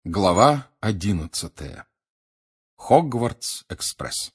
Глава 11. Хогвартс-экспресс.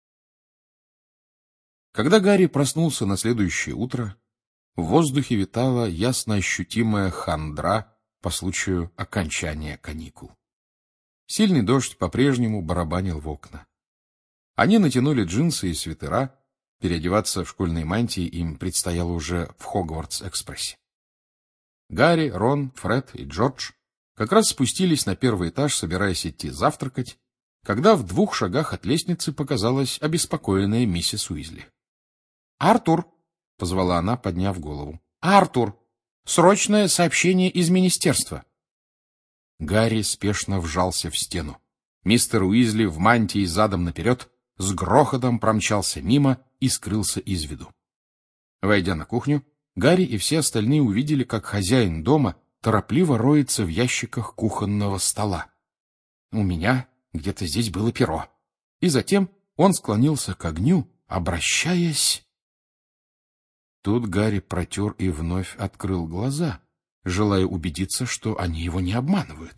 Когда Гарри проснулся на следующее утро, в воздухе витала ясно ощутимая хандра по случаю окончания каникул. Сильный дождь по-прежнему барабанил в окна. Они натянули джинсы и свитера, переодеваться в школьные мантии им предстояло уже в Хогвартс-экспрессе. Гарри, Рон, Фред и Джордж как раз спустились на первый этаж, собираясь идти завтракать, когда в 2 шагах от лестницы показалась обеспокоенная миссис Уизли. — Артур! — позвала она, подняв голову. — Артур! Срочное сообщение из министерства! Гарри спешно вжался в стену. Мистер Уизли в мантии задом наперед с грохотом промчался мимо и скрылся из виду. Войдя на кухню, Гарри и все остальные увидели, как хозяин дома торопливо роется в ящиках кухонного стола. У меня где-то здесь было перо. И затем он склонился к огню, обращаясь... Тут Гарри протер и вновь открыл глаза, желая убедиться, что они его не обманывают.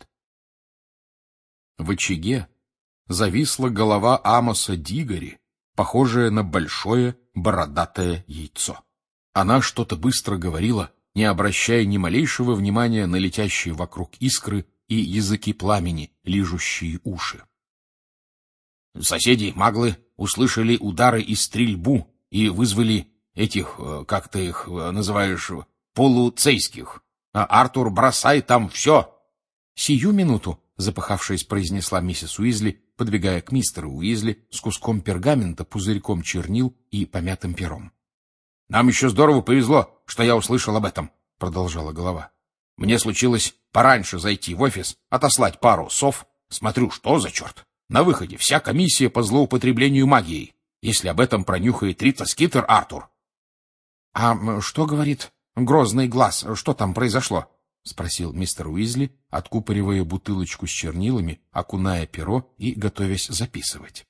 В очаге зависла голова Амоса Дигори, похожая на большое бородатое яйцо. Она что-то быстро говорила, не обращая ни малейшего внимания на летящие вокруг искры и языки пламени, лижущие уши. Соседи-маглы услышали удары и стрельбу и вызвали этих, как ты их называешь, полуцейских. А Артур, бросай там все! — Сию минуту, — запыхавшись, произнесла миссис Уизли, подбегая к мистеру Уизли с куском пергамента, пузырьком чернил и помятым пером. — Нам еще здорово повезло, что я услышал об этом, — продолжала голова. — Мне случилось пораньше зайти в офис, отослать пару сов. Смотрю, что за черт? На выходе вся комиссия по злоупотреблению магией. Если об этом пронюхает Рита Скитер, Артур. — А что говорит грозный глаз? Что там произошло? — спросил мистер Уизли, откупоривая бутылочку с чернилами, окуная перо и готовясь записывать.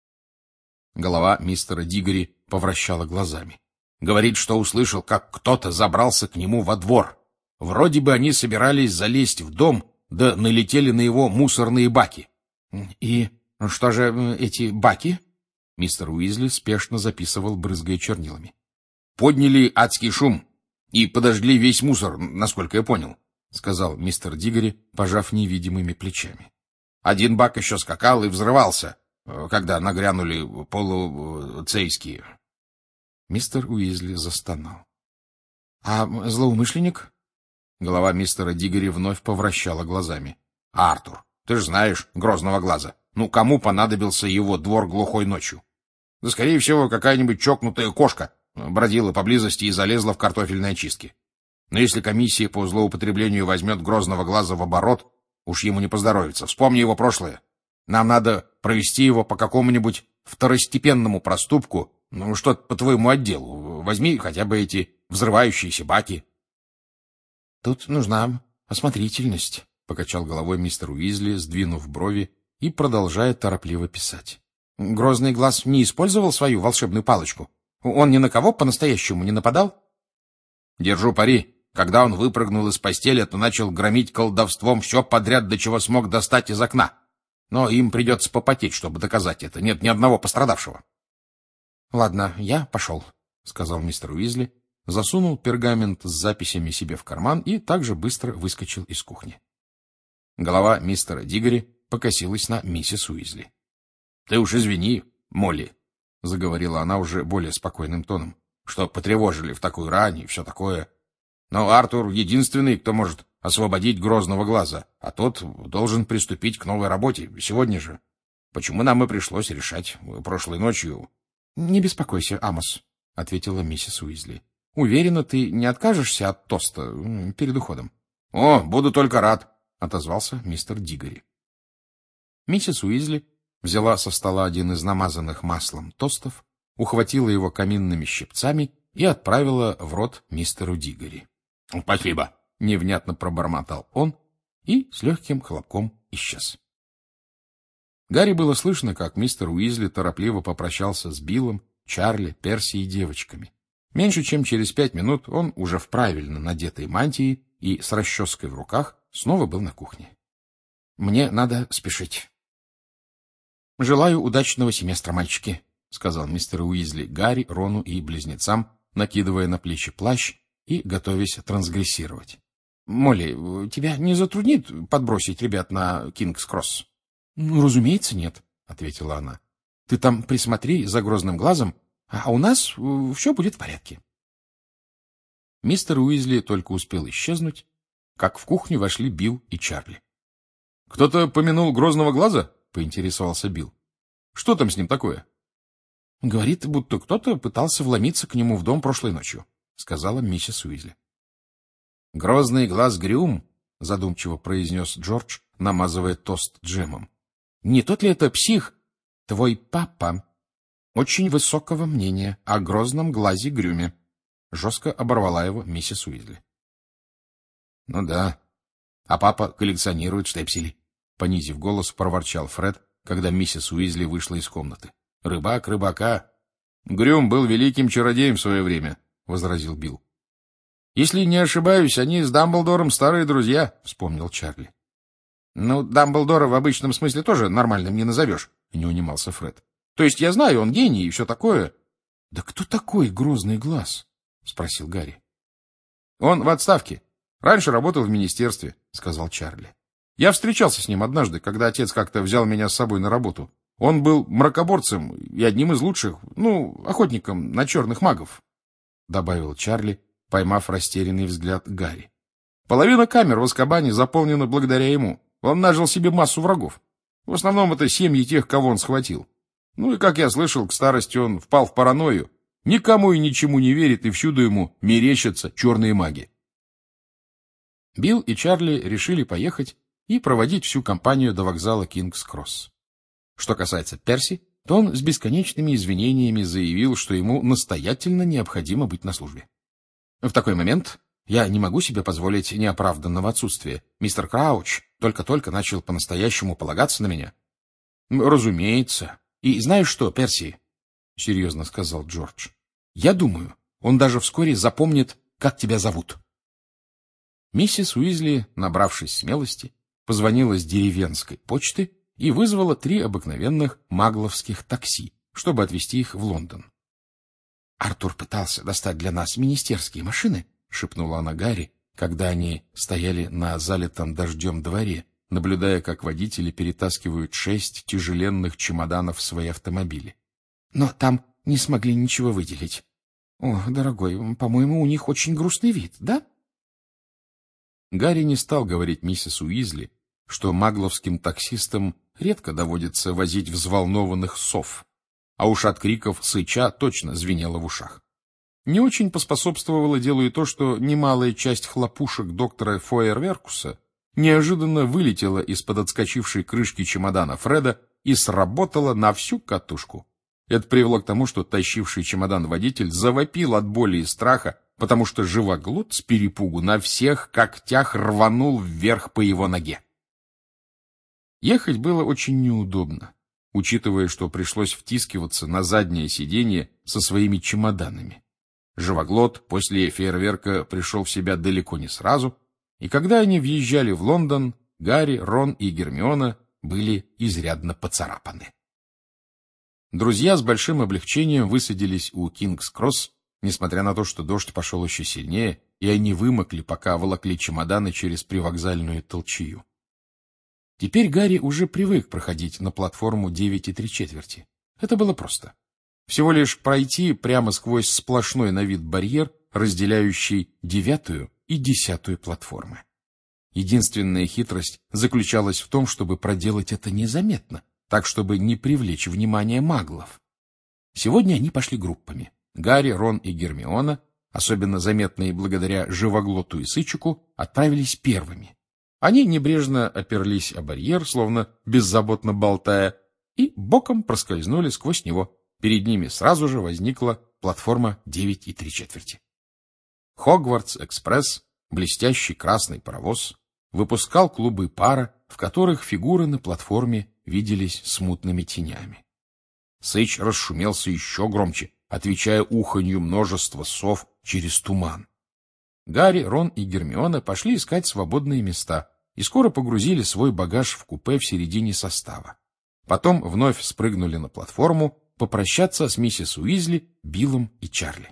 Голова мистера Дигори повращала глазами. Говорит, что услышал, как кто-то забрался к нему во двор. Вроде бы они собирались залезть в дом, да налетели на его мусорные баки. — И что же эти баки? Мистер Уизли спешно записывал, брызгая чернилами. — Подняли адский шум и подожгли весь мусор, насколько я понял, — сказал мистер Дигори, пожав невидимыми плечами. Один бак еще скакал и взрывался, когда нагрянули полуцейские. Мистер Уизли застонал. — А злоумышленник? Голова мистера Дигори вновь повращала глазами. — Артур, ты же знаешь грозного глаза. Ну, кому понадобился его двор глухой ночью? Да, скорее всего, какая-нибудь чокнутая кошка бродила поблизости и залезла в картофельные очистки. Но если комиссия по злоупотреблению возьмет грозного глаза в оборот, уж ему не поздоровится. Вспомни его прошлое. Нам надо провести его по какому-нибудь второстепенному проступку, ну, что-то по твоему отделу. Возьми хотя бы эти взрывающиеся баки. — Тут нужна осмотрительность, — покачал головой мистер Уизли, сдвинув брови и продолжая торопливо писать. — Грозный глаз не использовал свою волшебную палочку? Он ни на кого по-настоящему не нападал? — Держу пари. Когда он выпрыгнул из постели, то начал громить колдовством все подряд, до чего смог достать из окна. Но им придется попотеть, чтобы доказать это. Нет ни одного пострадавшего. — Ладно, я пошел, — сказал мистер Уизли, засунул пергамент с записями себе в карман и также быстро выскочил из кухни. Голова мистера Дигори покосилась на миссис Уизли. — Ты уж извини, Молли, — заговорила она уже более спокойным тоном, — что потревожили в такую рань и все такое. Но Артур единственный, кто может освободить грозного глаза, а тот должен приступить к новой работе сегодня же. Почему нам и пришлось решать прошлой ночью... — Не беспокойся, Амос, — ответила миссис Уизли. — Уверена, ты не откажешься от тоста перед уходом. — О, буду только рад, — отозвался мистер Дигори. Миссис Уизли взяла со стола один из намазанных маслом тостов, ухватила его каминными щипцами и отправила в рот мистеру Дигори. — Спасибо, — невнятно пробормотал он и с легким хлопком исчез. Гарри было слышно, как мистер Уизли торопливо попрощался с Биллом, Чарли, Перси и девочками. Меньше чем через 5 минут он уже в правильно надетой мантии и с расческой в руках снова был на кухне. Мне надо спешить. — Желаю удачного семестра, мальчики, — сказал мистер Уизли Гарри, Рону и близнецам, накидывая на плечи плащ и готовясь трансгрессировать. — Молли, тебя не затруднит подбросить ребят на Кингс-Кросс? — Ну, разумеется, нет, — ответила она. — Ты там присмотри за Грозным глазом, а у нас все будет в порядке. Мистер Уизли только успел исчезнуть, как в кухню вошли Билл и Чарли. — Кто-то помянул Грозного глаза? — поинтересовался Билл. — Что там с ним такое? — Говорит, будто кто-то пытался вломиться к нему в дом прошлой ночью, — сказала миссис Уизли. — Грозный глаз Грюм, — задумчиво произнес Джордж, намазывая тост джемом. — Не тот ли это псих? Твой папа очень высокого мнения о грозном глазе Грюме, — жестко оборвала его миссис Уизли. — Ну да. А папа коллекционирует штепсели, — понизив голос, проворчал Фред, когда миссис Уизли вышла из комнаты. — Рыбак рыбака. — Грюм был великим чародеем в свое время, — возразил Билл. — Если не ошибаюсь, они с Дамблдором старые друзья, — вспомнил Чарли. — Ну, Дамблдора в обычном смысле тоже нормальным не назовешь, — не унимался Фред. — То есть я знаю, он гений и все такое. — Да кто такой Грозный глаз? — спросил Гарри. — Он в отставке. Раньше работал в министерстве, — сказал Чарли. Я встречался с ним однажды, когда отец как-то взял меня с собой на работу. Он был мракоборцем и одним из лучших, охотником на черных магов, — добавил Чарли, поймав растерянный взгляд Гарри. Половина камер в Азкабане заполнена благодаря ему. Он нажил себе массу врагов. В основном это семьи тех, кого он схватил. Ну и, как я слышал, к старости он впал в паранойю. Никому и ничему не верит, и всюду ему мерещатся черные маги. Билл и Чарли решили поехать и проводить всю компанию до вокзала Кингс-Кросс. Что касается Перси, то он с бесконечными извинениями заявил, что ему настоятельно необходимо быть на службе. В такой момент я не могу себе позволить неоправданного отсутствия. Мистер Крауч только-только начал по-настоящему полагаться на меня. — Разумеется. И знаешь что, Перси, — серьезно сказал Джордж, — я думаю, он даже вскоре запомнит, как тебя зовут. Миссис Уизли, набравшись смелости, позвонила с деревенской почты и вызвала 3 обыкновенных магловских такси, чтобы отвезти их в Лондон. — Артур пытался достать для нас министерские машины, — шепнула она Гарри, когда они стояли на залитом дождем дворе, наблюдая, как водители перетаскивают 6 тяжеленных чемоданов в свои автомобили. — Но там не смогли ничего выделить. — О, дорогой, по-моему, у них очень грустный вид, да? Гарри не стал говорить миссис Уизли, что магловским таксистам редко доводится возить взволнованных сов, а уж от криков сыча точно звенело в ушах. Не очень поспособствовало делу и то, что немалая часть хлопушек доктора Фойерверкуса неожиданно вылетела из-под отскочившей крышки чемодана Фреда и сработала на всю катушку. Это привело к тому, что тащивший чемодан водитель завопил от боли и страха, потому что живоглот с перепугу на всех когтях рванул вверх по его ноге. Ехать было очень неудобно, учитывая, что пришлось втискиваться на заднее сиденье со своими чемоданами. Живоглот после фейерверка пришел в себя далеко не сразу, и когда они въезжали в Лондон, Гарри, Рон и Гермиона были изрядно поцарапаны. Друзья с большим облегчением высадились у Кингс-Кросс, несмотря на то, что дождь пошел еще сильнее, и они вымокли, пока волокли чемоданы через привокзальную толчею. Теперь Гарри уже привык проходить на платформу 9 3/4. Это было просто. Всего лишь пройти прямо сквозь сплошной на вид барьер, разделяющий 9 и 10 платформы. Единственная хитрость заключалась в том, чтобы проделать это незаметно, так, чтобы не привлечь внимание маглов. Сегодня они пошли группами. Гарри, Рон и Гермиона, особенно заметные благодаря живоглоту и сычику, отправились первыми. Они небрежно оперлись о барьер, словно беззаботно болтая, и боком проскользнули сквозь него. Перед ними сразу же возникла платформа 9 3/4. Хогвартс-экспресс, блестящий красный паровоз, выпускал клубы пара, в которых фигуры на платформе виделись смутными тенями. Сыч расшумелся еще громче, отвечая уханью множества сов через туман. Гарри, Рон и Гермиона пошли искать свободные места и скоро погрузили свой багаж в купе в середине состава. Потом вновь спрыгнули на платформу попрощаться с миссис Уизли, Биллом и Чарли.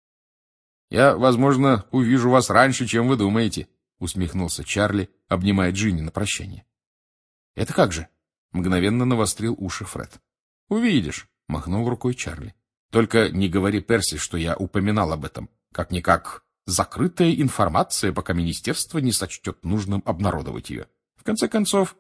— Я, возможно, увижу вас раньше, чем вы думаете, — усмехнулся Чарли, обнимая Джинни на прощание. — Это как же? — мгновенно навострил уши Фред. — Увидишь, — махнул рукой Чарли. — Только не говори Перси, что я упоминал об этом. Как-никак закрытая информация, пока министерство не сочтет нужным обнародовать ее. В конце концов...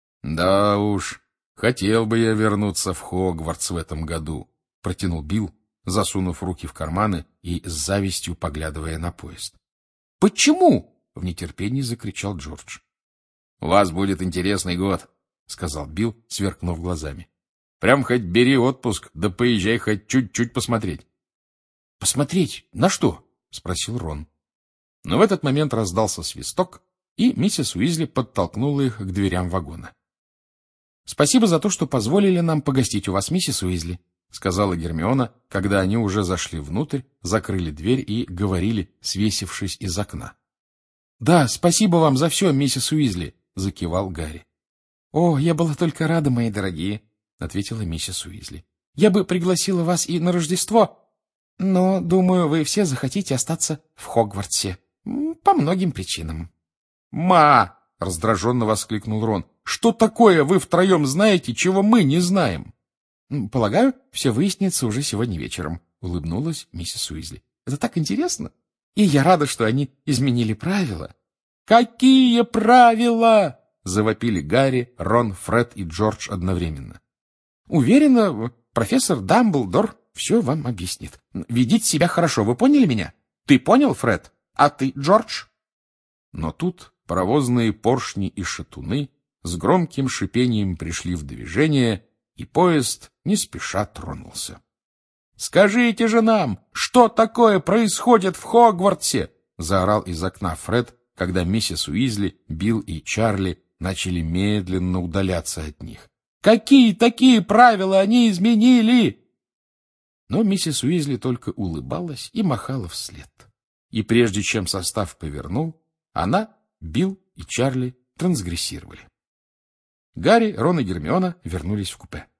Да уж, хотел бы я вернуться в Хогвартс в этом году, — протянул Билл, засунув руки в карманы и с завистью поглядывая на поезд. — Почему? — в нетерпении закричал Джордж. — У вас будет интересный год, — сказал Билл, сверкнув глазами. — Прям хоть бери отпуск, да поезжай хоть чуть-чуть посмотреть. — Посмотреть? На что? — спросил Рон. Но в этот момент раздался свисток, и миссис Уизли подтолкнула их к дверям вагона. — Спасибо за то, что позволили нам погостить у вас, миссис Уизли, — сказала Гермиона, когда они уже зашли внутрь, закрыли дверь и говорили, свесившись из окна. — Да, спасибо вам за все, миссис Уизли, — закивал Гарри. — О, я была только рада, мои дорогие, — ответила миссис Уизли. — Я бы пригласила вас и на Рождество, но, думаю, вы все захотите остаться в Хогвартсе. По многим причинам. — Ма! — раздраженно воскликнул Рон. — Что такое вы втроем знаете, чего мы не знаем? — Полагаю, все выяснится уже сегодня вечером, — улыбнулась миссис Уизли. — Это так интересно. И я рада, что они изменили правила. — Какие правила? — завопили Гарри, Рон, Фред и Джордж одновременно. — Уверена, профессор Дамблдор все вам объяснит. Ведите себя хорошо, вы поняли меня? Ты понял, Фред? А ты, Джордж? Но тут паровозные поршни и шатуны с громким шипением пришли в движение, и поезд не спеша тронулся. — Скажите же нам, что такое происходит в Хогвартсе? — заорал из окна Фред, когда миссис Уизли, Билл и Чарли начали медленно удаляться от них. — Какие такие правила они изменили? Но миссис Уизли только улыбалась и махала вслед. И прежде чем состав повернул, она, Билл и Чарли трансгрессировали. Гарри, Рон и Гермиона вернулись в купе.